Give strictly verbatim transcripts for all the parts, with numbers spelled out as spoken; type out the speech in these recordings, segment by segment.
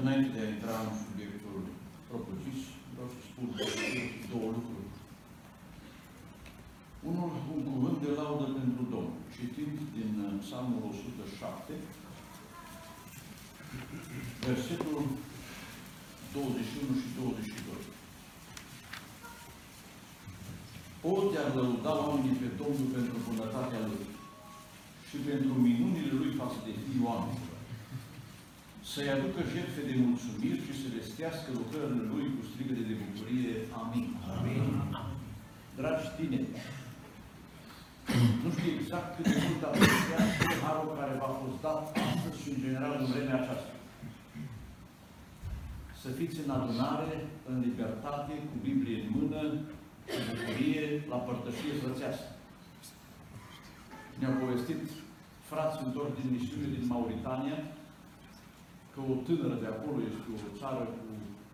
Înainte de a intra în subiectul propriu-zis, vreau să spun două lucruri. Unul, un cuvânt de laudă pentru Domnul. Citind din Psalmul o sută șapte, versetul douăzeci și unu și douăzeci și doi. O, te-ar lăuda oamenii pe Domnul pentru bunătatea Lui și pentru minunile Lui față de fiii oamenilor. Să-i aducă jertfe de mulțumiri și să vestească lucrările Lui cu strigăte de bucurie. Amin. Amin. Dragi tineri, nu știu exact cât de mult apreciați harul care v-a fost dat astăzi și în general în vremea aceasta. Să fiți în adunare, în libertate, cu Biblie în mână, cu bucurie, la părtășie frățească. Ne-au povestit frați întorși din misiune din Mauritania că o tânără de acolo este o țară cu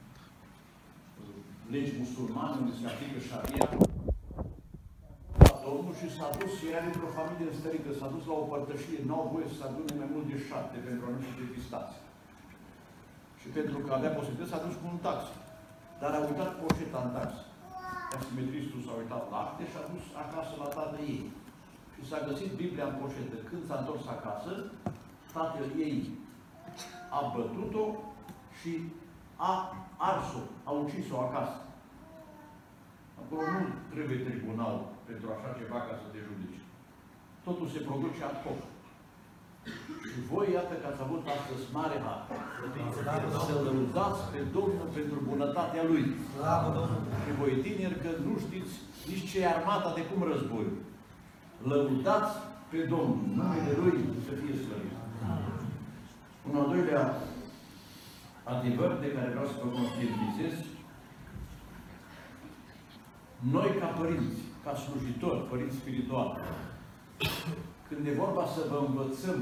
legi musulmane, unde se aplică șaria, la Domnul și s-a dus, era dintr-o familie înstărită, s-a dus la o părtășie, n-au voie să se adune mai mult de șapte pentru a nu fi depistați. Și pentru că avea posibilitate, s-a dus cu un taxi. Dar a uitat poșeta în taxi. Taximetristul s-a uitat la acte și a dus acasă la tatăl ei. Și s-a găsit Biblia în poșetă. Când s-a întors acasă, tatăl ei a bătut-o și a ars-o, a ucis-o acasă. Acolo nu trebuie tribunal pentru așa ceva ca să te judece. Totul se produce ad hoc. Și voi, iată că ați avut astăzi mare har. Să lăudați pe Domnul pentru bunătatea Lui. Și voi tineri că nu știți nici ce e armata de cum războiul. Lăudați pe Domnul. Numele Lui să fie slăvit. Un al doilea adevăr de care vreau să vă conștientizez. Noi ca părinți, ca slujitori, părinți spirituali, când e vorba să vă învățăm,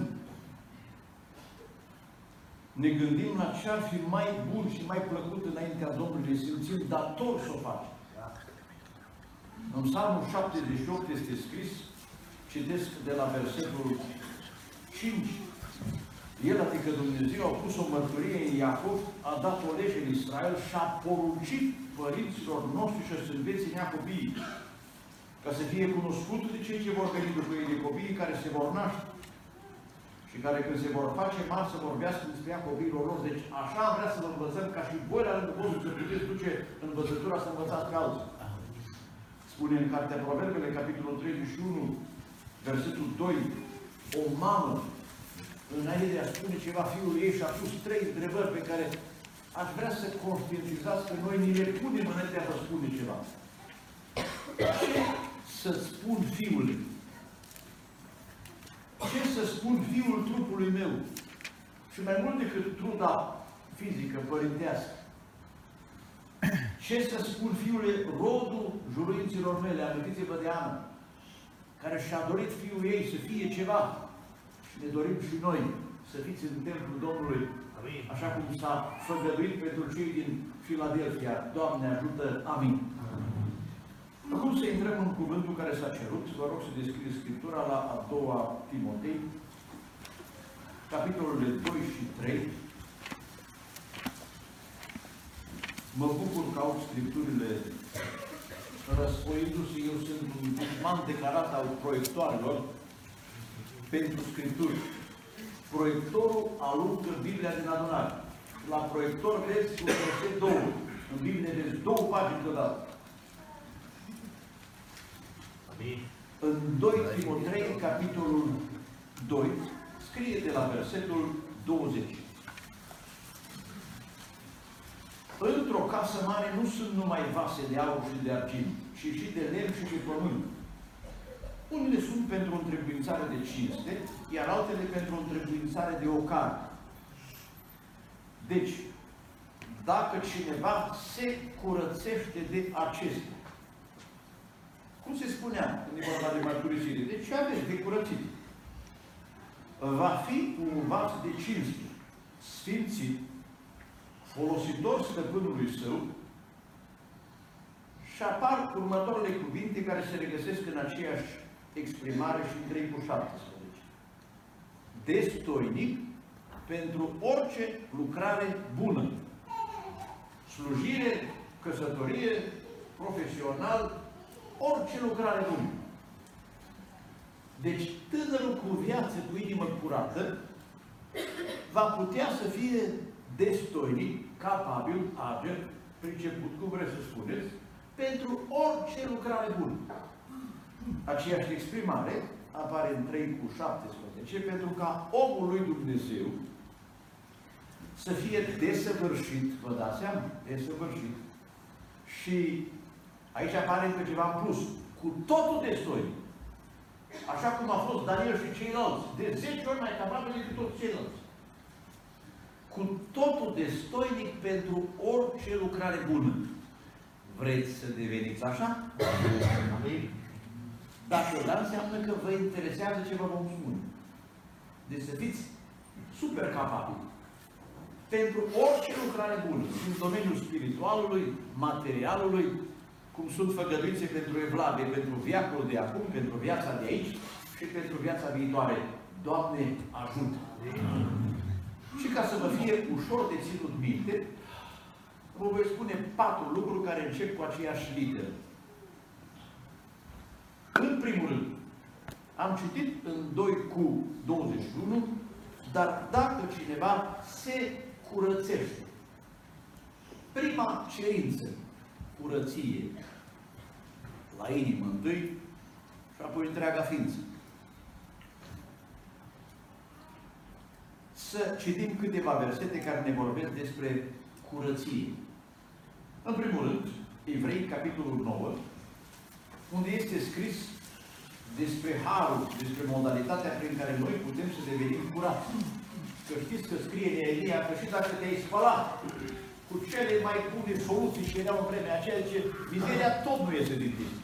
ne gândim la ce ar fi mai bun și mai plăcut înaintea Domnului, ne simțim dator să o facem. În Psalmul șaptezeci și opt este scris, citesc de la versetul cinci, El, adică Dumnezeu, a pus o mărturie în Iacov, a dat o lege în Israel și a poruncit părinților noștri și să învețe în ea copiii, ca să fie cunoscut de cei ce vor veni după ei, de copiii care se vor naște și care când se vor face mari să vorbească despre ea copiilor lor. Deci așa vrea să vă învățăm ca și voi la rândul vostru să puteți duce învățătura să învățați pe alții. Spune în Cartea Proverbele, capitolul treizeci și unu, versetul doi, o mamă, înainte de a spune ceva fiului ei, și-a pus trei întrebări pe care aș vrea să conștientizați că noi ni le punem înainte de a vă spune ceva. Ce să spun fiului? Ce să spun fiul trupului meu? Și mai mult decât truda fizică, părintească. Ce să spun fiule, rodul juruinților mele, amintiți-vă de Ana, care și-a dorit fiul ei să fie ceva. Și ne dorim și noi să fiți în templul Domnului, așa cum s-a făgăduit pentru cei din Filadelfia. Doamne ajută! Amin! Acum să intrăm în cuvântul care s-a cerut. Vă rog să deschideți Scriptura la a doua Timotei, capitolele doi și trei. Mă bucur că aud Scripturile răsfoindu-se. Eu sunt un dușman declarat al proiectoarelor pentru Scripturi. Proiectorul aluncă Biblia din adunare. La proiector vezi cu verset două. În Biblie vezi două pagini deodată. În doi Timotei, capitolul doi, scrie de la versetul douăzeci. Într-o casă mare nu sunt numai vase de aur și de argint, ci și de lemn și de pământ. Unele sunt pentru întrebuințare de cinste, iar altele pentru întrebuințare de ocar. Deci, dacă cineva se curățește de acestea, cum se spunea când e vorba de mărturisire? Deci ce aveți de curățit? Va fi un vas de cinste, sfințit, folositor stăpânului său, și apar următoarele cuvinte care se regăsesc în aceeași exprimare și în trei cu șaptesprezece. Destoinic, pentru orice lucrare bună. Slujire, căsătorie, profesional, orice lucrare bună. Deci tânărul cu viață, cu inimă curată, va putea să fie destoinic, capabil, ager, priceput, cum vreți să spuneți, pentru orice lucrare bună. Aceeași exprimare apare în trei cu șaptesprezece, pentru ca omul lui Dumnezeu să fie desăvârșit, vă dați seama? Desăvârșit. Și aici apare încă ceva în plus, cu totul destoinic. Așa cum a fost Daniel și ceilalți, de zece ori mai capabil decât toți ceilalți. Cu totul destoinic pentru orice lucrare bună. Vreți să deveniți așa? Dacă da, înseamnă că vă interesează ce vă vom spune. Deci să fiți super capabili. Pentru orice lucrare bună, în domeniul spiritualului, materialului, cum sunt făgăduințe pentru evlavie, pentru viacul de acum, pentru viața de aici și pentru viața viitoare. Doamne, ajută! Și ca să vă fie ușor de ținut minte, vă voi spune patru lucruri care încep cu aceeași literă. În primul rând, am citit în doi cu douăzeci și unu, dar dacă cineva se curățește. Prima cerință, curăție, la inimă întâi și apoi întreaga ființă. Să citim câteva versete care ne vorbesc despre curăție. În primul rând, Evrei, capitolul nouă, unde este scris despre harul, despre modalitatea prin care noi putem să devenim curați. Că știți că scrie în Elia că și dacă te-ai spălat cu cele mai bune soluții ce erau în vremea aceea, zice, mizeria tot nu iese din tine.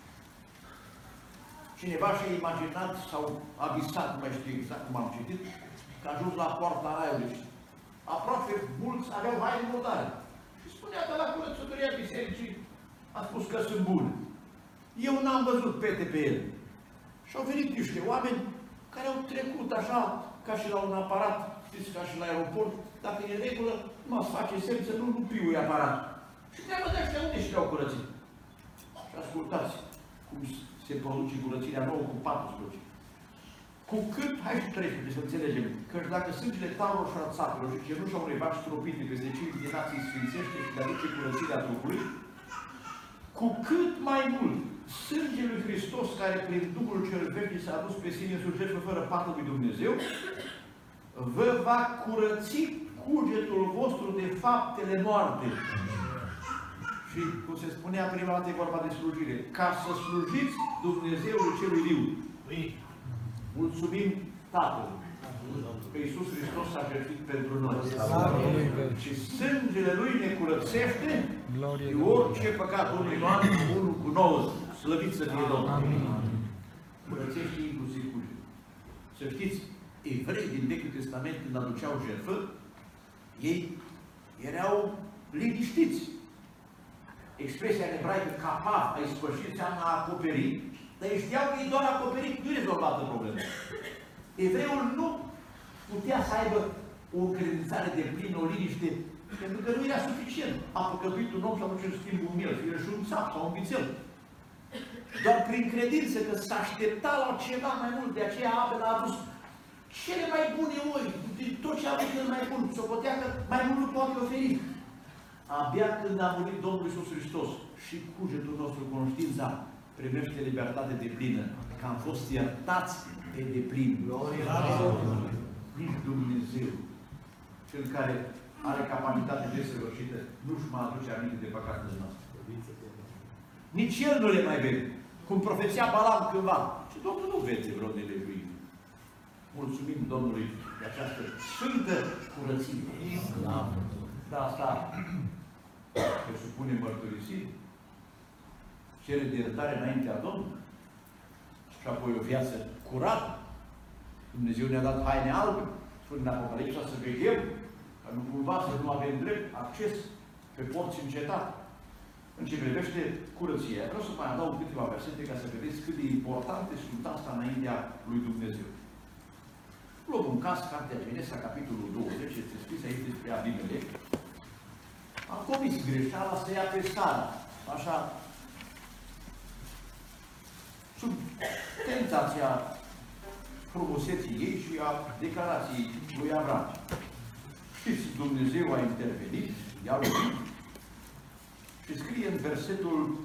Cineva și-a imaginat sau a visat, nu mai știu exact cum am citit, că a ajuns la poarta raiului. Aproape mulți aveau hai în murdare. Și spunea că la curățătoria bisericii a spus că sunt bune. Eu n-am văzut pete pe el. Și au venit niște oameni care au trecut așa, ca și la un aparat, știți, ca și la aeroport, dacă e în regulă, nu să face semn să nu, nu piui aparat. Și treabă de ăștia unde și le-au curățit. Și ascultați cum se produce curățirea nouă cu patrusprezece. Cu cât, hai și treisprezece, să înțelegem, că dacă sângele taurelor și al țapelor și cenușa unei vaci stropite peste cei inclinații sfințește și le aduce curățirea trupului, cu cât mai mult sângele lui Hristos, care prin Duhul cel vechi s-a adus pe sine în jertfă fără pată lui Dumnezeu, vă va curăți cugetul vostru de faptele moarte. Și, cum se spunea prima dată, e vorba de slujire, ca să slujiți Dumnezeului celui viu. Mulțumim Tatălui că Iisus Hristos s-a jertfit pentru noi. Și sângele Lui ne curățește de orice păcat unui an, unul cu nouă. Slăvit să fie Domnul. Curățește inclusiv cugetul. Să știți, evrei din Vechiul Testament, când aduceau jertfă, ei erau liniștiți. Expresia în ebraică capa, a ispăși, înseamnă a acoperi, dar ei știau că e doar acoperit, nu e rezolvată problema. Evreul nu putea să aibă o încredințare de plină, o liniște, pentru că nu era suficient. A păcătuit un om sau nu ce schimb un miel, fie și un țap sau un vițel. Doar prin credință că s-aștepta la ceva mai mult, de aceea Abel a adus cele mai bune oi, din tot ce a avut cel mai bun, socotea că mai mult nu poate oferi. Abia când a murit Domnul Iisus Hristos și cugetul nostru, conștiința, primește libertate de plină, că am fost iertați pe deplin. Nici Dumnezeu, cel care are capacitate desăvârșită, nu-și mai aduce aminte de păcatele noastre. Nici El nu le mai vede. Cum profeția Balam cândva. Și Domnul nu vede vreo nelejuire. Mulțumim Domnului de această sfântă curăție. Da, asta presupune mărturisire, cere de iertare înaintea Domnului și apoi o viață curată. Dumnezeu ne-a dat haine albe, spune în Apocalipsa, să veghem, ca nu cumva să nu avem drept acces pe porți în cetate. În ce privește curăția, vreau să mai adaug câteva versete ca să vedeți cât de importante sunt asta înaintea lui Dumnezeu. Luăm un caz, Cartea Genesa, capitolul douăzeci, este scris aici despre Abimelec. A comis greșeala să ia pe Sara, așa, sub tentația frumuseții ei și a declarației lui Avram. Știți, Dumnezeu a intervenit, i-a lovit și scrie în versetul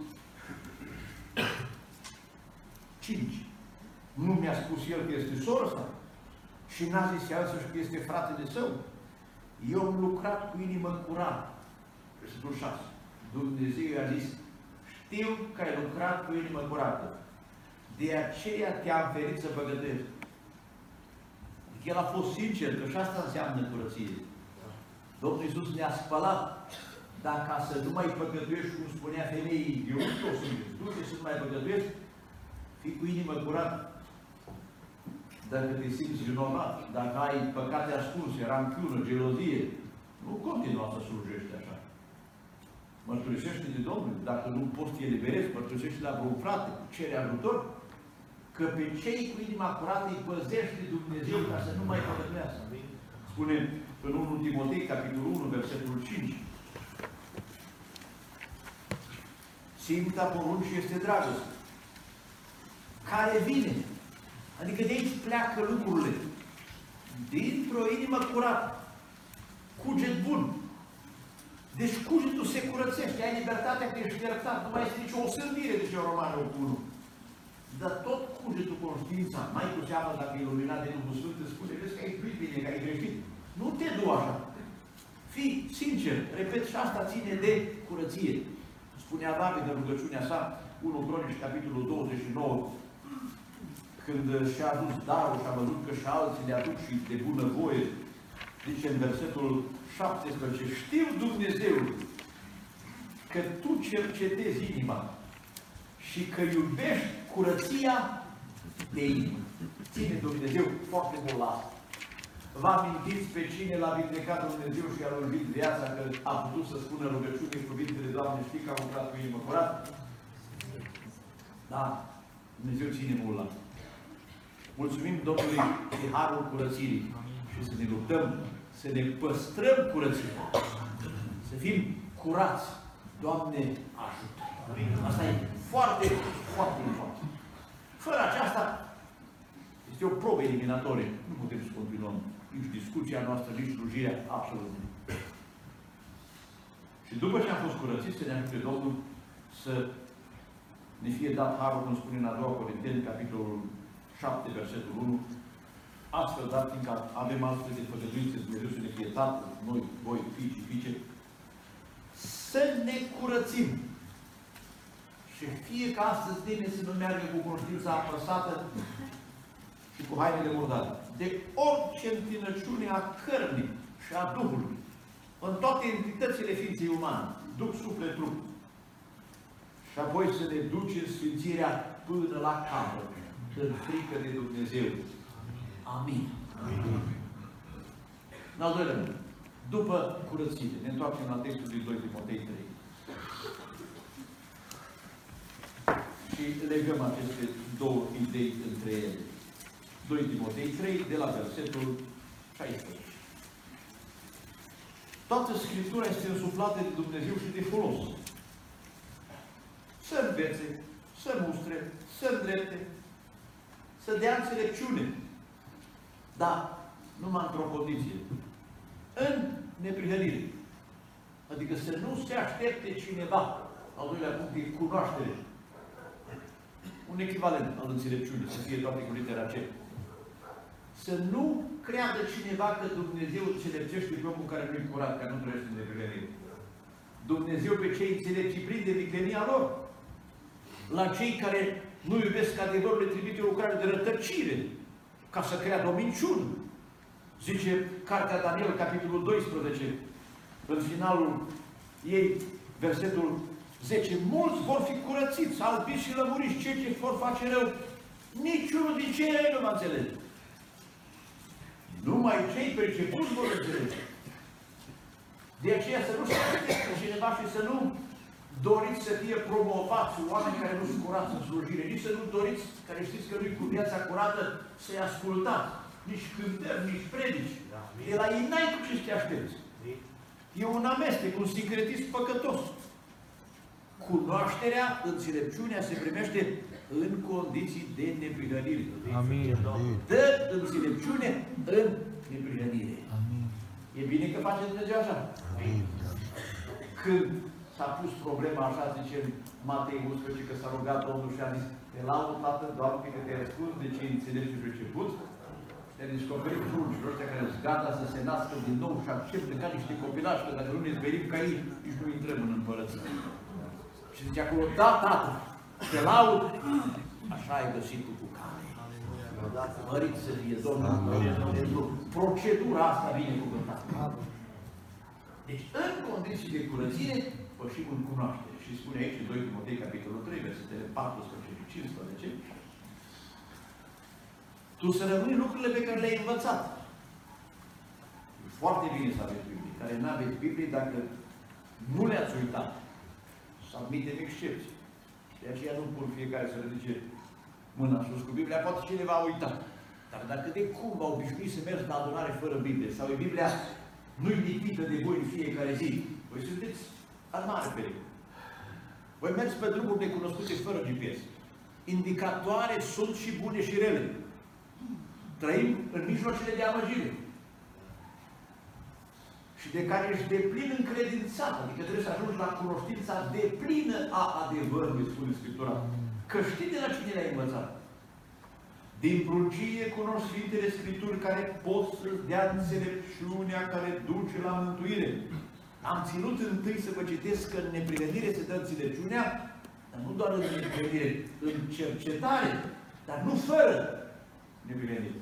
cinci. Nu mi-a spus el că este soră sa și n-a zis el să-și că este fratele său. Eu am lucrat cu inimă curată. Versetul șase. Dumnezeu i-a zis, știu că ai lucrat cu inimă curată. De aceea te-am ferit să păgătești. El a fost sincer, că și asta înseamnă curăție. Domnul Iisus ne-a spălat, dar ca să nu mai păcătuiești, cum spunea femeii, eu nu știu o sânge, du-te să nu mai păcătuiești, fii cu inimă curată. Dacă te simți vinovat, dacă ai păcate ascunse, ranchiună, gelozie, nu continua să slujești așa. Mărturisește-te Domnului, dacă nu poți te eliberezi, mărturisește la vreun frate, cere ajutor, că pe cei cu inima curată îi păzește Dumnezeu ca să nu mai păcătuiască. Spune în întâi Timotei, capitolul unu, versetul cinci. Sfânta poruncii este dragoste, care vine, adică de aici pleacă lucrurile, dintr-o inimă curată, cuget bun. Deci cugetul se curățește, ai libertatea că ești iertat, nu mai este nicio osândire, zice Romanul unu. Dar tot cugetul, conștiința, mai cu seamă dacă e iluminat de Duhul Sfânt, îți spune, vezi că ai iubit bine, că ai greșit. Nu te du așa. Fii sincer, repet, și asta ține de curăție. Spunea David în rugăciunea sa, unu Cronici, capitolul douăzeci și nouă, când și-a adus darul și a văzut că și alții le aduc și de bună voie, zice în versetul șaptesprezece, știu Dumnezeu că tu cercetezi inima și că iubești curăția de inimă. Ține Dumnezeu foarte mult la asta. Vă amintiți pe cine l-a vindecat Dumnezeu și a lungit viața, că a putut să spună rugăciune cuvintele, Doamne, știi că am lucrat cu inimă curată? Da, Dumnezeu ține mult la asta. Mulțumim Domnului de harul curățirii și să ne luptăm, să ne păstrăm curăția, să fim curați. Doamne, ajută! Asta e foarte, foarte important. Fără aceasta, este o probă eliminatorie. Nu putem să continuăm nici discuția noastră, nici slujirea, absolut. Și după ce am fost curățiți, să ne ajute Domnul să ne fie dat harul, cum spune în a doua Corinteni, capitolul șapte, versetul unu. Astfel, dar fiindcă avem astfel de făgăduințe, Dumnezeu să ne fie Tatăl, noi, voi, fii și fiice, să ne curățim. Și fie că astăzi nimeni să nu meargă cu conștiința apăsată și cu hainele murdare, de orice întinăciune a cărnii și a Duhului, în toate entitățile ființei umane, Duh, suflet, trup. Și apoi să ne ducem sfințirea până la capăt, în frică de Dumnezeu. Amin. Amin. În al doilea rând, după curățire, ne întoarcem la textul din doi Timotei trei. Și legăm aceste două idei între ele. doi Timotei trei, de la versetul șaisprezece. Toată Scriptura este însuflată de Dumnezeu și de folos. Să învețe, să mustre, să îndrepte, să dea înțelepciune. Dar numai într-o condiție. În neprihănire. Adică să nu se aștepte cineva. Al doilea punct e cunoaștere. Un echivalent al înțelepciunii, să fie toate cu litera C. Să nu creadă cineva că Dumnezeu înțelepțește pe omul care nu-i curat, care nu trăiește în neprihănire. Dumnezeu pe cei înțelepți îi prinde viclenia lor. La cei care nu iubesc adevărul le trimite o lucrare de rătăcire, ca să creadă o minciună. Zice Cartea Daniel, capitolul doisprezece, în finalul ei, versetul zece, mulți vor fi curățiți, albiți și lămuriți, cei ce vor face rău, niciunul din cei răi nu va înțelege. Numai cei percepuți vor înțelege. De aceea să nu se aștepte cineva și să nu doriți să fie promovați oameni care nu sunt curați în slujire, nici să nu doriți, care știți că nu-i cu viața curată, să-i ascultați. nici cântări, nici predici. De la ei n-ai cu ce să te aștepți. E un amestec, un sincretism păcătos. Cunoașterea, înțelepciunea se primește în condiții de neprihănire. Amin. Dă înțelepciune în neprihănire. Amin. E bine că face Dumnezeu așa. Amin. Când s-a pus problema așa, zice Matei unsprezece, că s-a rugat Domnul și a zis: te laud, Tată, doar fiindcă te-ai ascuns de cei înțelepți și pricepuți, te-ai descoperit frunților ăștia care sunt gata să se nască din nou și acceptă ca niște copilași, că dacă nu ne zberim ca ei, nici nu intrăm în împărăție. Și zice acolo: da, Tată, te laud, așa ai găsit tu cu cale. Mărit să fie Domnul pentru procedura asta binecuvântată. Deci, în condiții de curățire, pășim în cunoaștere. Și spune aici, în doi Timotei, capitolul trei, versetele paisprezece și cincisprezece, tu să rămâi lucrurile pe care le-ai învățat. E foarte bine să aveți Biblie. Care nu aveți Biblie, dacă nu le-ați uitat, să admitem excepții. De aceea nu pun fiecare să ridice mâna sus cu Biblia, poate cineva a uitat. Dar dacă de cum v-au obișnuit să mergi la adunare fără Biblie, sau e Biblia nu-i lipită de voi în fiecare zi, voi sunteți în mare pericol. Voi mergi pe drumuri necunoscute fără G P S. Indicatoare sunt și bune și rele. Trăim în mijloacele de amăgire. Și de care ești deplin încredințat, adică trebuie să ajungi la cunoștința deplină a adevărului, spune Scriptura. Că știi de la cine le-ai învățat. Din pruncie cunoști Sfintele Scripturi care pot să-ți dea înțelepciunea care duce la mântuire. Am ținut întâi să vă citesc că în neprihănire se dă înțelepciunea, dar nu doar în neprihănire, în cercetare, dar nu fără neprihănire.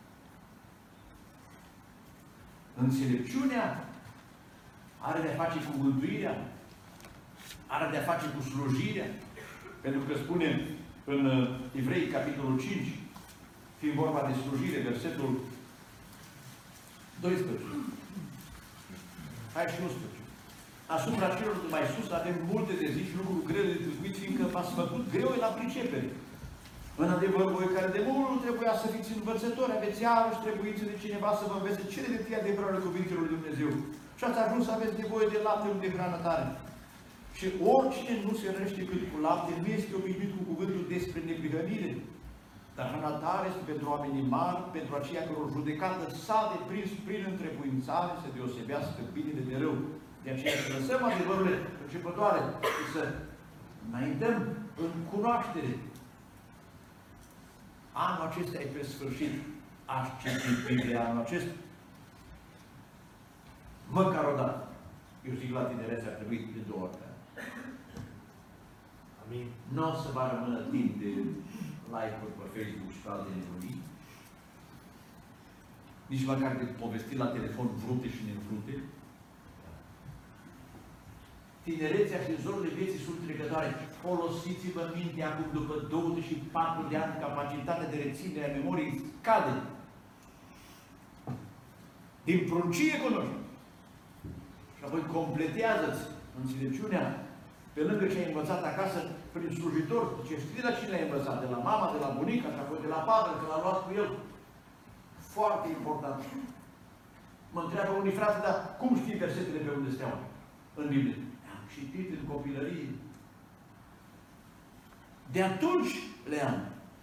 Înțelepciunea are de-a face cu mântuirea, are de-a face cu slujirea, pentru că spune în Evrei, capitolul cinci, fiind vorba de slujire, versetul doisprezece. Hai și unsprezece. Asupra celor de mai sus avem multe de zi și lucruri grele de tâlcuit, fiindcă v-ați făcut greu la pricepere. În adevăr, voi care de mult nu trebuia să fiți învățători, aveți iarăși trebuință de cineva să vă învețe cele de tăi adevărul cuvintelor lui Dumnezeu. Și ați ajuns să aveți nevoie de lapte, nu de hrană tare. Și oricine nu se rănește cât cu lapte, nu este obișnuit cu cuvântul despre neprihănire. Dar hrana tare este pentru oamenii mari, pentru aceia căror judecată s-a deprins prin întrebuințare să deosebească binele de rău. De aceea să lăsăm adevărurile începătoare și să înaintăm în cunoaștere. Anul acesta e pe sfârșit. Aș citi Biblia anul acesta. Măcar o dată. Eu zic la tinerețe ar trebui de două ori. Amin. Nu o să vă rămână timp de like-uri pe Facebook și pe alte nebunii. Nici măcar de povesti la telefon vrute și nevrute. Tinerețea și zorile vieții sunt trecătoare. Folosiți-vă mintea acum, după douăzeci și patru de ani, capacitatea de reținere a memoriei scade. Din pruncie cunoști. Și apoi completează-ți înțelepciunea pe lângă ce ai învățat acasă prin slujitor. Ce știi de la cine ai învățat? De la mama, de la bunica și apoi de la Pavel, că l-a luat cu el. Foarte important. Mă întreabă unii frate, dar cum știi versetele pe unde steau în Biblie? Am citit în copilărie. De atunci le am.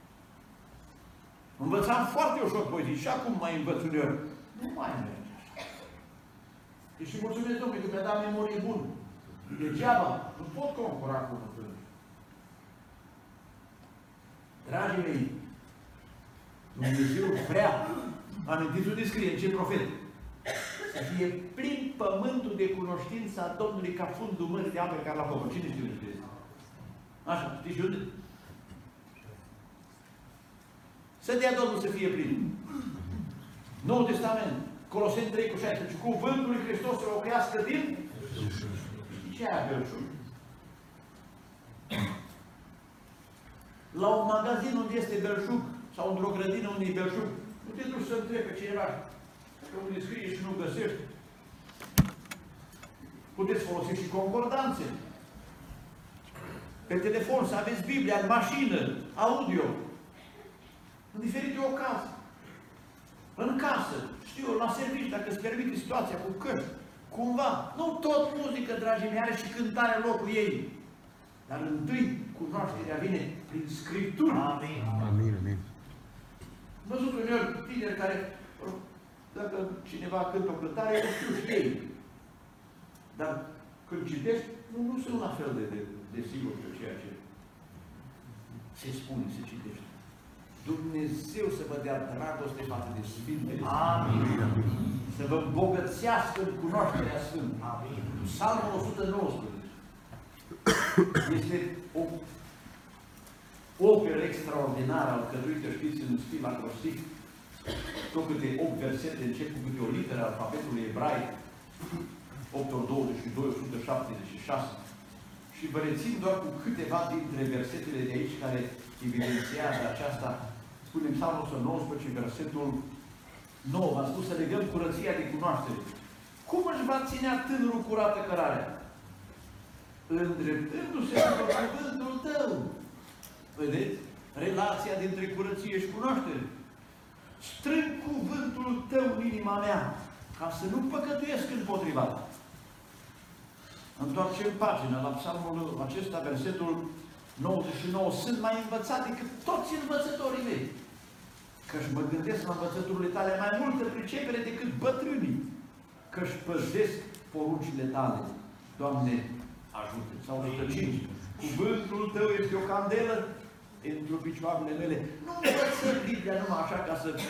Învățam foarte ușor poezii și acum mai învăț uneori. Nu mai merge așa. Deci mulțumesc Domnului că mi-a dat memorie bună. Degeaba, nu pot concura cu unul. Dragii mei, Dumnezeu vrea, amintiți unde scrie, în ce profet? Să fie plin pământul de cunoștința Domnului ca fundul mării de apă care la foc. Cine știe unde scrie? Așa, știi și unde? Să dea Domnul să fie plin. Noul Testament, Coloseni trei cu șaisprezece, cuvântul lui Hristos să o crească din ce aia belșug? La un magazin unde este belșug sau într-o grădină unde e belșug, nu te duci să întrebi pe cineva că unde scrie și nu găsești. Puteți folosi și concordanțe. Pe telefon, să aveți Biblia, în mașină, audio, în diferite ocazii. În la serviciu, dacă îți permite situația cu cărți, cumva, nu tot muzică, dragii mei, are și cântarea locul ei. Dar întâi, cunoașterea vine prin Scriptură. Amin. Amin, amin. Am văzut uneori tineri care, dacă cineva cântă o cântare, o știu și ei. Dar când citești, nu, nu sunt la fel de, de, de sigur pe ceea ce se spune, se citește. Dumnezeu să vă dea dragoste față de Sfintele. Amin. Să vă îmbogățească în cunoașterea Sfântă. Amin. Psalmul o sută nouăsprezece este o operă extraordinară alcătuită, știți, în stil acrostic. Tot câte opt versete încep cu câte o literă alfabetului ebraic. opt ori douăzeci și doi, o sută șaptezeci și șase. Și vă rețin doar cu câteva dintre versetele de aici care evidențiază aceasta. Spune în Psalmul o sută nouăsprezece, versetul nouă, v-am spus să legăm curăția de cunoaștere. Cum își va ținea tânărul curată cărarea? Îndreptându-se după cuvântul tău. Vedeți? Relația dintre curăție și cunoaștere. Strâng cuvântul tău în inima mea, ca să nu păcătuiesc împotriva ta. Întoarcem pagina la psalmul acesta, versetul nouăzeci și nouă. Sunt mai învățat decât toți învățătorii mei. Că-și mă gândesc la învățăturile tale mai multă pricepere decât bătrânii. Că-și păzesc poruncile tale. Doamne, ajută! Sau o sută cinci. Cuvântul tău este o candelă pentru picioarele mele. Nu învățăm Biblia numai așa ca să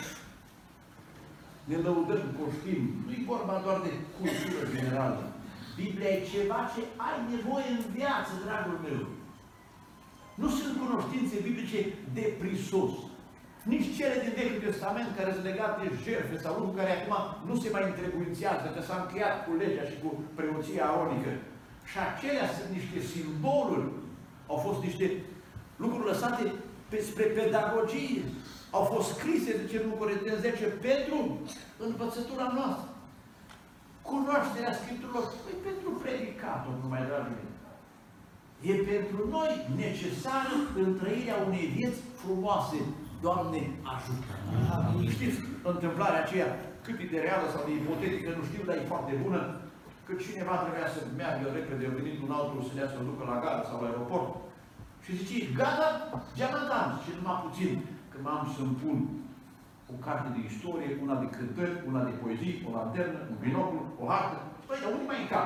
ne lăudăm că o știm. Nu-i vorba doar de cultură generală. Biblia e ceva ce ai nevoie în viață, dragul meu. Nu sunt cunoștințe biblice de prisos. Nici cele din Vechiul Testament care sunt legate de jertfe sau lucruri care acum nu se mai întrebuințează, că s-a încheiat cu legea și cu preoția aronică. Și acelea sunt niște simboluri. Au fost niște lucruri lăsate spre pedagogie. Au fost scrise, zice în Corinteni zece, pentru învățătura noastră. Cunoașterea Scripturilor e pentru predicator, numai, dragii mei. E pentru noi necesară în trăirea unei vieți frumoase. Doamne, ajută! Amin. Știți întâmplarea aceea, cât e de reală sau de ipotetică, nu știu, dar e foarte bună, că cineva trebuia să meargă repede, venind un altul să dea să ducă la gară sau la aeroport. Și zice, gata, geamantan, și numai puțin, că m-am să-mi pun o carte de istorie, una de cântări, una de poezii, o lanternă, un binoclu, o hartă. Păi, dar unde mai e cap?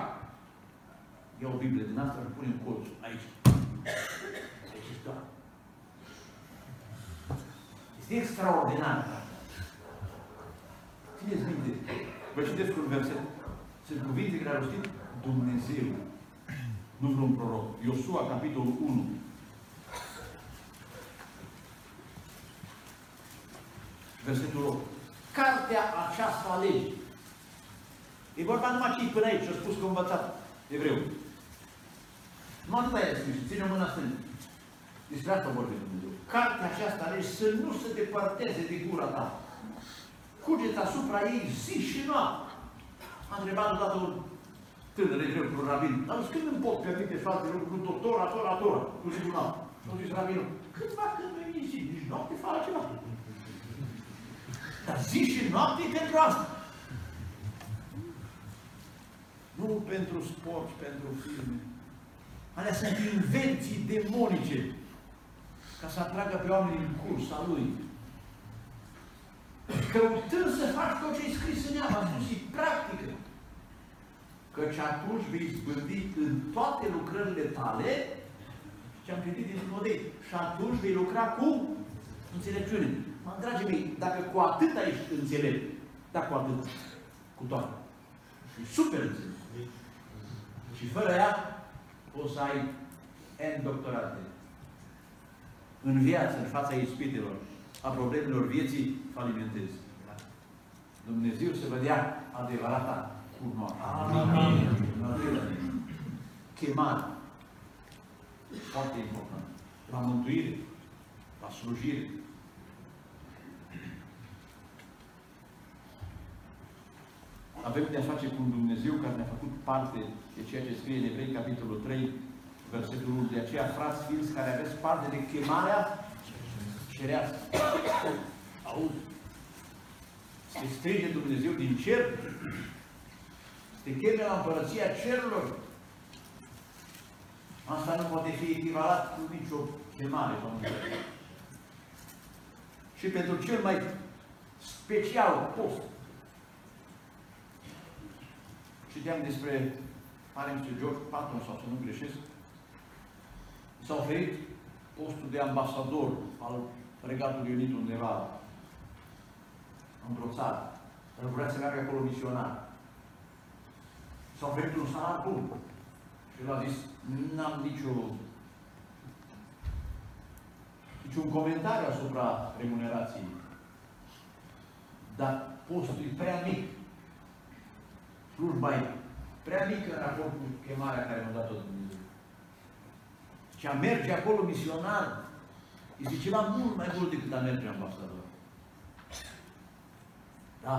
Ia o Biblie din asta și pune în colțul, aici. Aici este doar. Este extraordinar. Țineți minte, vă citesc un verset. Sunt cuvinte care au rostit Dumnezeu, nu vreun proroc. Iosua, capitolul unu. Versetul opt. Cartea aceasta a legii. E vorba numai ce până aici, și-a spus că a învățat evreu. Nu atâta e scris, ține-o mâna stângă. Despre asta vorbim Dumnezeu. Cartea aceasta a legii să nu se depărteze de gura ta. Cugeți asupra ei zi și noapte. A întrebat odată un tânăr evreu cu un rabin. Dar când îmi pot permite și alte lucruri, nu tot tora, tora, tora, cu zi cu noapte. Nu zis rabinul, cât fac când veni zi, nici noapte fac ceva. Dar zi și noapte e pentru asta. Nu pentru sport, pentru filme. Alea sunt invenții demonice ca să atragă pe oamenii în cursa lui. Căutând să faci tot ce e scris în ea, v-am spus, e practică. Căci atunci vei izbândi în toate lucrările tale, ce am citit din Timotei, și atunci vei lucra cu înțelepciune. Mă, dragii mei, dacă cu atât ești înțelept, da, cu atât, cu toate, e super înțelept. Și fără ea, o să ai N doctorate. În viață, în fața ispitelor, a problemelor vieții, falimentezi. Dumnezeu să vă dea adevărata cunoaștere. Amin. Chemare. Foarte important. La mântuire, la slujire. Avem de a face cu un Dumnezeu care ne-a făcut parte de ceea ce scrie în Evrei, capitolul trei, versetul unu. De aceea, frați fiți care aveți parte de chemarea cerească. Auzi? te strige Dumnezeu din cer, te cheme la împărăția cerurilor. Asta nu poate fi echivalat cu nicio chemare, Domnule. Și pentru cel mai special post. Citeam despre Părinte George Patton, sau să nu greșesc, s-a oferit postul de ambasador al Regatului Unit undeva într-o țară. El vrea să meargă acolo misionar. S-a oferit un salar bun. Și el a zis, n-am nicio niciun comentariu asupra remunerației. Dar postul e prea mic. Slujba e prea mică în raport cu chemarea care mi-a dat-o Dumnezeu. Și a merge acolo misionar este ceva mult mai mult decât a merge ambasador. Da?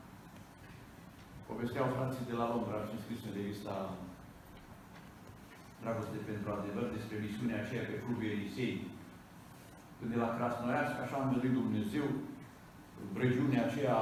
Povesteau frații de la Londra și scris în revista Dragoste pentru adevăr despre misiunea aceea pe Fluviul Elisei. Când de la Krasnoiarsk, așa a îngăduit Dumnezeu, regiunea aceea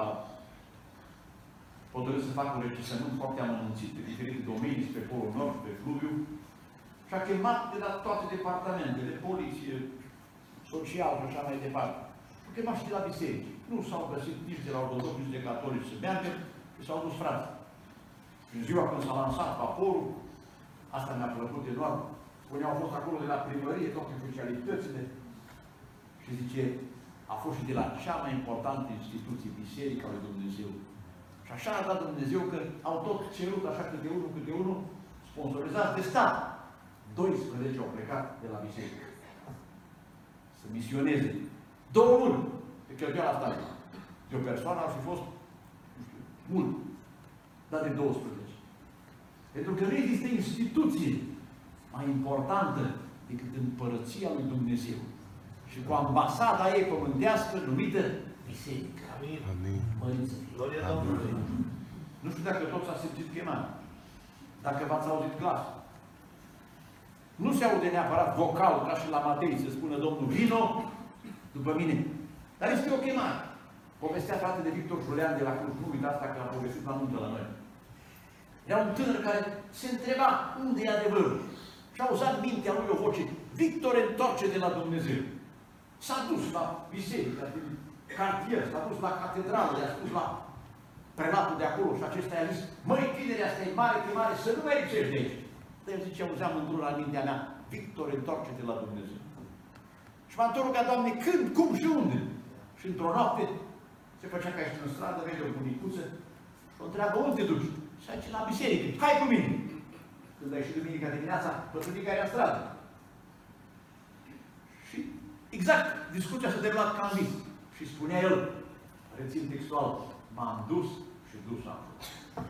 hotărât să facă un recensământ foarte amănunțit pe diferite domenii, spre Polul Nord, pe Fluviu, și a chemat de la toate departamentele, poliție, social și așa mai departe. A chemat și de la biserici. Nu s-au găsit nici de la ortodoxi, nici de catolici să meargă, și s-au dus frați. Și în ziua când s-a lansat vaporul, asta mi-a plăcut enorm, unii au fost acolo de la primărie, toate oficialitățile, și zice, a fost și de la cea mai importantă instituție, Biserica lui Dumnezeu. Și așa a dat Dumnezeu că au tot cerut, așa câte unul, câte unul, sponsorizați de stat. doisprezece au plecat de la biserică. Să misioneze. Două luni pe cheltuiala asta. De o persoană ar fi fost, nu știu, mult. Dar de douăsprezece. Pentru că nu există instituție mai importantă decât împărăția lui Dumnezeu. Și cu ambasada ei pământească numită biserică. Amin. Amin. Măriți. Gloria Domnului. Nu știu dacă toți ați simțit chemarea. Dacă v-ați auzit glas. Nu se aude neapărat vocal, ca și la Matei, să spună Domnul, vino după mine. Dar este o chemare. Povestea frate de Victor Julean de la Cluj, nu uitați asta că a povestit la nuntă la noi. Era un tânăr care se întreba unde e adevărul. Și a auzat mintea lui o voce, Victor, întoarce de la Dumnezeu. S-a dus la biserică, din cartier, s-a dus la catedrală, i-a spus la prelatul de acolo și acesta i-a zis, măi, tineri, asta e mare chemare, să nu mai lipsești de aici. Dar el zice, auzeam într-una în mintea mea, Victor, întoarce de la Dumnezeu. Și m-am tot rugat, Doamne, când, cum și unde? Și într-o noapte se făcea ca ești în stradă, vede o bunicuță și o întreabă, unde te duci? Și a zis, la biserică, hai cu mine! Când a ieșit duminica dimineața, pătrânica era în stradă. Și exact, discuția s-a derulat ca în vis. Și spunea el, rețin textual, m-am dus și dus am fost.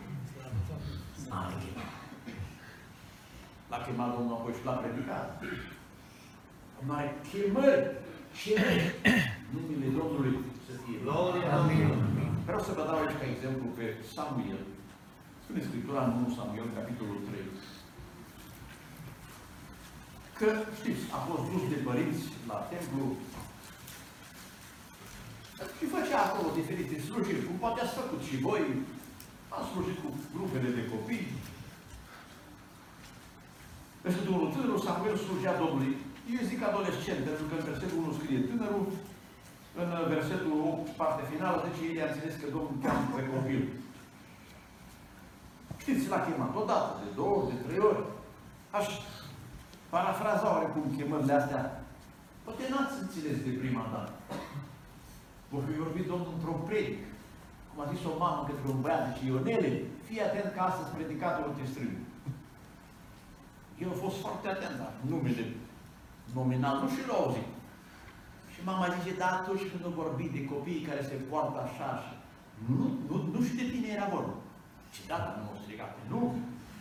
L-a chemat Domnul apoi și l-a predicat. Mai chemări și numele Domnului să fie. Vreau să vă dau aici ca exemplu pe Samuel. Spune Scriptura în unu Samuel, capitolul trei. Că, știți, a fost dus de părinți la templu și făcea acolo diferite slujiri, cum poate ați făcut și voi. Am slujit cu grupele de copii. Versetul unu, tânărul Samuel slujea Domnului. Eu zic adolescent, pentru că în versetul unu scrie tânărul, în versetul opt, partea finală, deci ei a înțeles că Domnul cheamă pe copil. Știți, l-a chemat odată, de două ori, de trei ori. Aș parafraza oarecum chemările astea. Poate n-ați înțeles de prima dată. Vă fi vorbit Domnul într-o predică. Cum a zis o mamă către un băiat, zice, Ionele, fii atent că astăzi predicatorul te strânge. Eu am fost foarte atent, dar numele nominal nu și l-au auzit. Și mama zice, da, atunci când o vorbi de copiii care se poartă așa și nu, nu, nu și de tine era vorba. Și da, dar nu m-au strigat pe nu.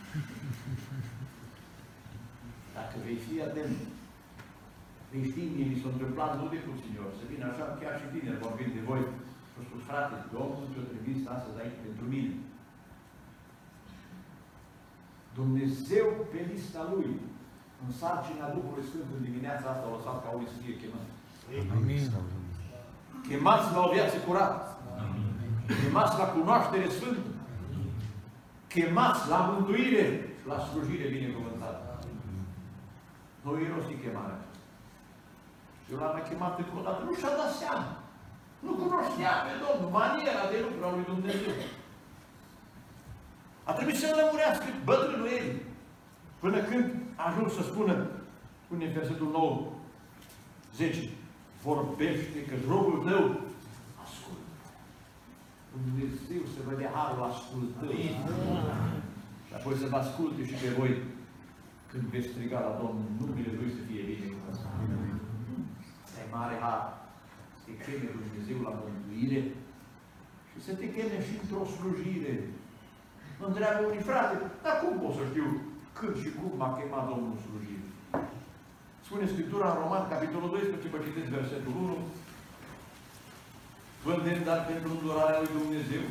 Dacă vei fi atent, vei ști, mie mi s-a întâmplat nu de puțin ori, să vină așa, chiar și tineri vorbind de voi. Și-au spus, frate, Domnul te-a trimis astăzi aici pentru mine. Dumnezeu pe lista Lui, în sarcina Duhului Sfânt în dimineața asta, a lăsat ca unii să fie chemați. Amin. Chemați la o viață curată. Amin. chemați la cunoaștere sfântă, chemați la mântuire și la slujire binecuvântată. Nu irosi chemarea. Eu l-am mai chemat încă o dată, nu și-a dat seama. Nu cunoștea pe Domnul, maniera de lucru a lui Dumnezeu. A trebuit să lămurească bătrânul ei, până când a ajuns să spună, spune în versetul nouă, zece, vorbește că robul tău ascultă. Dumnezeu să vă dea harul ascultării. Și apoi să vă asculte și pe voi când veți striga la Domnul, numele Lui să fie bine. Asta e mare har. Să te cheme Dumnezeu la mântuire și să te cheme și într-o slujire. Mă întreabă unii, frate, dar cum pot să știu când și cum m-a chemat Domnul slujire? Spune Scriptura în Roman, capitolul doisprezece, vă citesc versetul unu. Vă îndemn, dar pentru îndurarea lui Dumnezeu,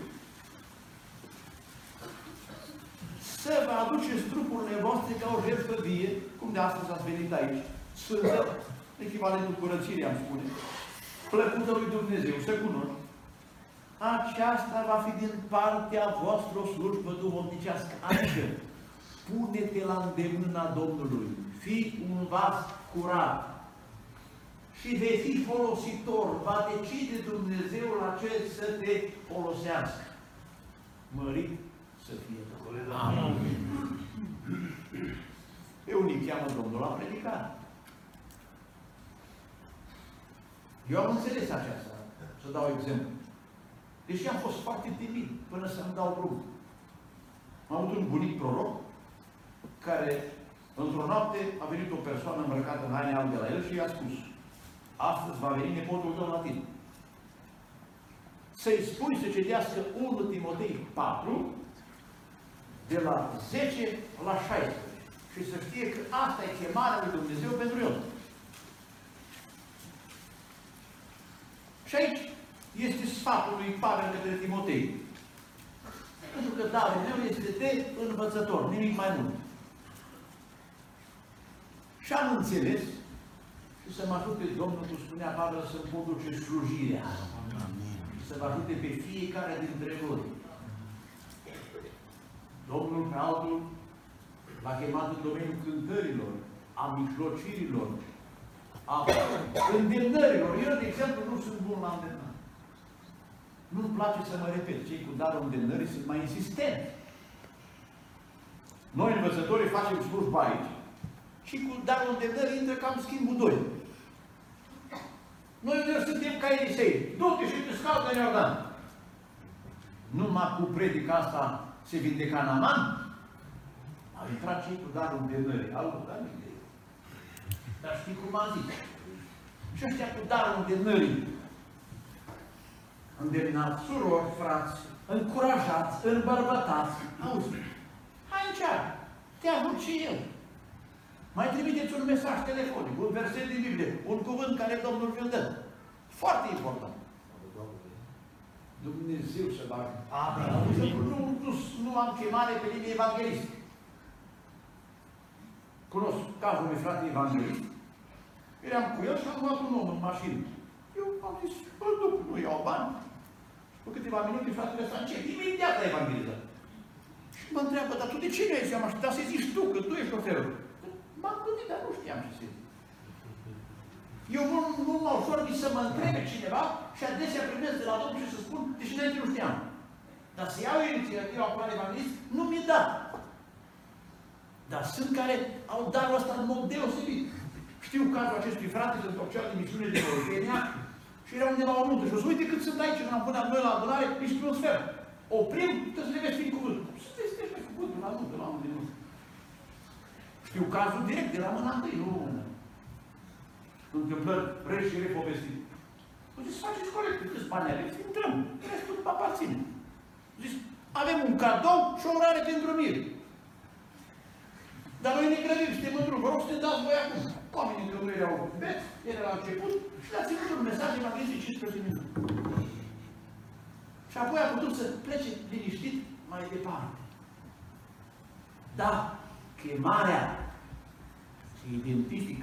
să vă aduceți trupurile voastre ca o jertfă vie, cum de astăzi ați venit aici, sfântă, echivalentul curățirii, am spune, plăcută lui Dumnezeu, să cunoști. Aceasta va fi din partea voastră o slujbă duhovnicească. Adică, pune-te la îndemâna Domnului, fii un vas curat și vei fi folositor. Va decide Dumnezeu la ce să te folosească. Mărit să fie Domnul. Amin. Pe unii cheamă Domnul la predicat. Eu am înțeles aceasta. Să dau exemplu. Deși am fost foarte timid până să-mi dau drum. Am avut un bunic proroc care, într-o noapte, a venit o persoană îmbrăcată în haine albe la el și i-a spus: astăzi va veni nepotul tău la tine. Să-i spui să citească unu Timotei patru, de la zece la șaisprezece. Și să știe că asta e chemarea lui Dumnezeu pentru el. Și aici este sfatul lui Pavel către Timotei. Pentru că darul meu este de învățător, nimic mai mult. Și am înțeles și să mă ajute Domnul, cum spunea Pavel, să-mi conduce slujirea. Și să vă ajute pe fiecare dintre voi. Domnul pe altul l-a chemat în domeniul cântărilor, a mijlocirilor, a îndemnărilor. Eu, de exemplu, nu sunt bun la îndemnare. Nu-mi place să mă repet. Cei cu darul îndemnării sunt mai insistenți. Noi, învățătorii, facem slujba aici. Și cu darul îndemnării intră cam schimbul doi. Noi uneori suntem ca Elisei. Du-te și te scalcă în Iordan. Numai cu predica asta se vindeca Naaman? Au intrat cei cu darul îndemnării. Au dat idei. Dar știi cum am zis? Și ăștia cu darul îndemnării, îndemnați, surori, frați, încurajați, îmbărbătați. Auzi, hai încearcă. Te ajut și eu. Mai trimiteți un mesaj telefonic, un verset din Biblie, un cuvânt care Domnul vi-l dă. Foarte important. Dumnezeu să vă ajute. Amin. Nu, nu, nu am chemare pe linie evanghelist. Cunosc cazul unui frate evanghelist. Eram cu el și am luat un om în mașină. Eu am zis, îl duc, nu iau bani. După câteva minute, fratele ăsta încep, imediat la evangelizat. Și mă întreabă, dar tu de ce nu ai zis? Am așteptat să zici tu, că tu ești șoferul. M-am gândit, dar nu știam ce să zic. Eu nu, nu mă ușor nici să mă întrebe cineva și adesea primesc de la Domnul și să spun, deși înainte nu știam. Dar să iau inițiativa acolo la evangelist, nu mi-e dat. Dar sunt care au darul ăsta în mod deosebit. Știu cazul acestui frate, se întorcea din misiune de Oltenia și era undeva o nuntă. Și o să uite cât sunt aici, când am până noi la adunare, nici pe un sfert. Oprim, trebuie să le vezi prin cuvânt. Să te stești pe cuvântul la nuntă, la unul de nuntă. Știu cazul direct, de la mâna întâi, nu întâmplări reși și repovestite. Au zis, faceți corect, câți bani aveți, intrăm, restul după aparține. Au zis, avem un cadou și o orare pentru mire. Dar noi ne grăbim, suntem în drum, vă rog să ne dați voi acum. Oamenii încă nu erau beți, era la început și le-a ținut un mesaj în magazin cincisprezece minute. Și apoi a putut să plece liniștit mai departe. Da, chemarea se identifică.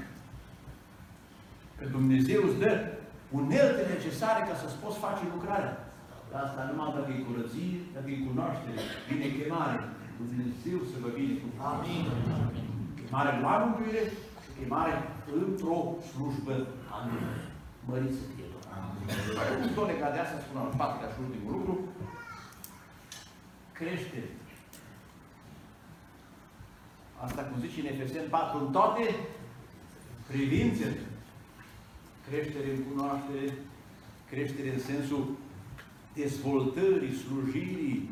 Că Dumnezeu îți dă unelte necesare ca să-ți poți face lucrarea. Asta numai dacă e curăție, dacă e cunoaștere, vine chemare. Dumnezeu să vă binecuvânteze. Amin. Chemare la mântuire și chemare într-o slujbă anume. Măriți să fie Domnul. Amin. Tot legat de asta spun al patrulea și ultimul lucru. Creștere. Asta cum zice în Efeseni patru, în toate privințele. Creștere în cunoaștere, creștere în sensul dezvoltării, slujirii.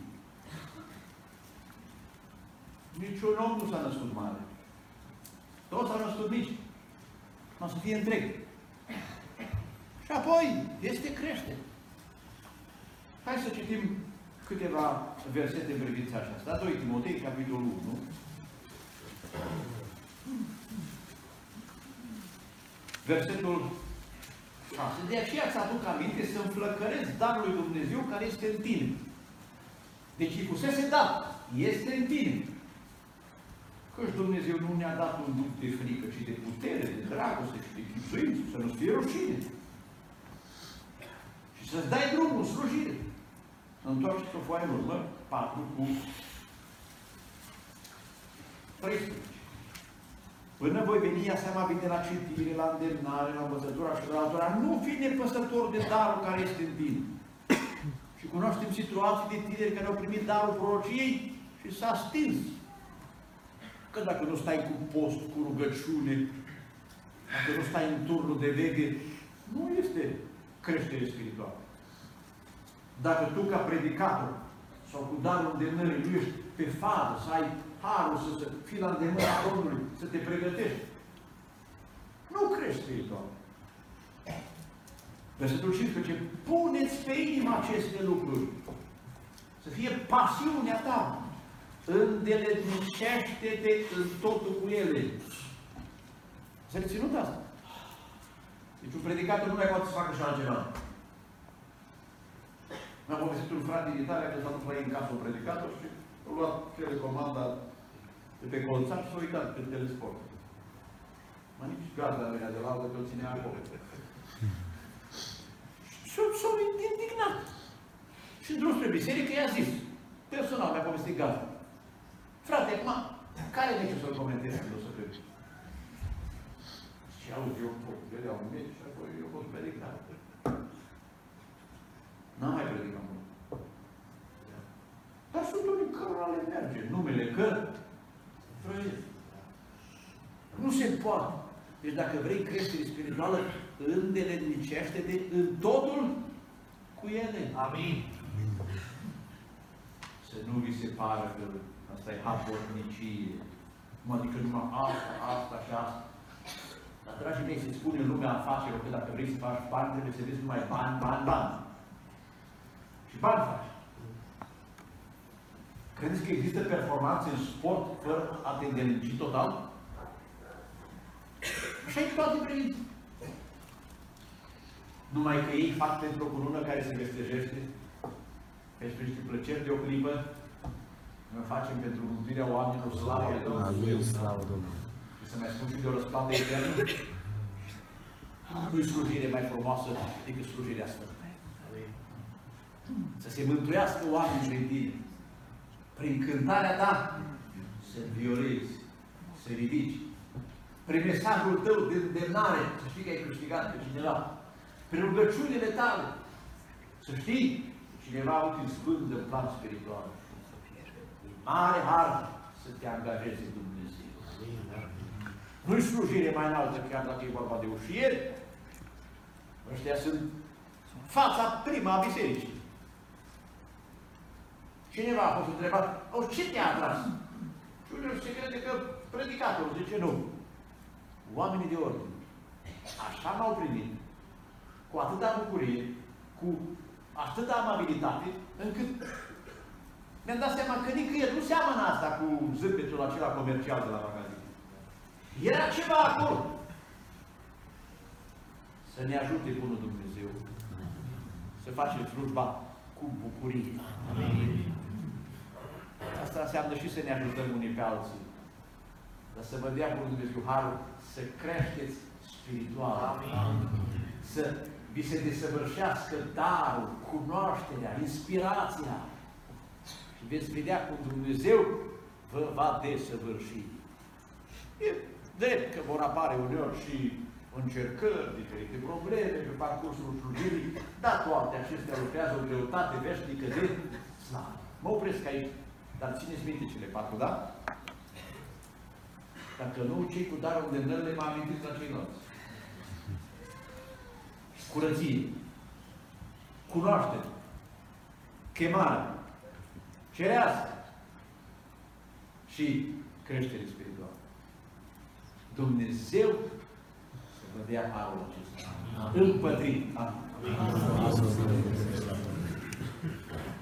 Niciun om nu s-a născut mare. Toți s-au născut mici. Nu o să fie întreg. Și apoi este creștere. Hai să citim câteva versete în privința aceasta. doi Timotei, capitolul unu. Versetul șase. De aceea îți aduc aminte să înflăcărezi darul lui Dumnezeu care este în tine. Deci îi fusese dat. Este în tine. Căci Dumnezeu nu ne-a dat un duc de frică, ci de putere, de dragoste și de chipzuință, să nu-ți fie rușine. Și să-ți dai drumul în slujire. Întoarce-te o foaie în urmă, patru cu treisprezece. Până voi veni, ia seama bine la citire, la îndemnare, la învățătura și la altora, nu fi nepăsător de darul care este în tine. Și cunoaștem situații de tineri care au primit darul prorociei și s-a stins. Că dacă nu stai cu post, cu rugăciune, dacă nu stai în turnul de veghe, nu este creștere spirituală. Dacă tu, ca predicator, sau cu darul îndemnării, nu ești pe fadă, să ai harul să, să fii la îndemnarea Domnului, să te pregătești, nu crești spiritual. Versetul cincisprezece. Puneți pe inimă aceste lucruri. Să fie pasiunea ta. Îndeletnicește-te în totul cu ele. Să reținut asta. Deci un predicator nu mai poate să facă și altceva. Mi-a povestit un frate din Italia că s-a dus la ei în casă un predicator și a luat telecomanda de pe colțar și s-a uitat pe telesport. Mă, nici gazda venea de la altă că îl ținea acolo. Și s-a indignat. Și în drum spre biserică i-a zis, personal mi-a povestit gazda. Frate, acum, care e ce să-l comentez când o să cred? Și auzi, eu vedeam un medic și apoi eu fost predicat. N-am mai predicat mult. Dar sunt unii cărora le merge. Numele că trăiesc. Nu se poate. Deci dacă vrei creștere spirituală, îndeletnicește-te în totul cu ele. Amin. Să nu vi se pară că asta e hapornicie. Adică numai asta, asta și asta. Dar, dragii mei, se spune în lumea afacerilor că dacă vrei să faci bani, trebuie să vezi numai bani, bani, bani. Și bani faci. Credeți că există performanțe în sport fără a te îndeletnici total? Așa-i toate privințe. Numai că ei fac pentru o cunună care se vestejește, pentru niște plăceri de o clipă, noi facem pentru mântuirea oamenilor, slavă de Domnului. Și să mai spun și de o răsplată eternă, nu-i slujire mai frumoasă decât slujirea Sfântă. Să se mântuiască oamenii prin tine. Prin cântarea ta să violezi, să ridici. Prin mesajul tău de îndemnare, să știi că ai câștigat pe cineva. Prin rugăciunile tale, să știi că cineva a avut în sfânt de plan spiritual. E mare har să te angajezi Dumnezeu. Nu-i slujire mai înaltă, chiar dacă e vorba de ușieri. Ăștia sunt fața prima a bisericii. Cineva a fost întrebat, o, ce te-a atras? Și unul se crede că predicatorul zice nu. Oamenii de ordine. Așa m-au primit, cu atâta bucurie, cu atâta amabilitate, încât mi-am dat seama că nicăieri nu seamănă asta cu zâmbetul acela comercial de la magazin. Era ceva acolo. Să ne ajute Bunul Dumnezeu să facem slujba cu bucurie. Amin. Asta înseamnă și să ne ajutăm unii pe alții. Dar să vă dea Bunul Dumnezeu harul să creșteți spiritual. Amin. Să vi se desăvârșească darul, cunoașterea, inspirația. Și veți vedea cum Dumnezeu vă va desăvârși. E drept că vor apare uneori și încercări, diferite probleme pe parcursul slujirii, dar toate acestea lucrează o greutate veșnică de slavă. Mă opresc aici, dar țineți minte cele patru, da? Dacă nu, cei cu darul de îndemnările mă amintiți la ceilalți. Curăție, cunoaștere, chemare, cerească și creștere spirituală. Dumnezeu să vă dea harul acesta. Împătrit. Amin.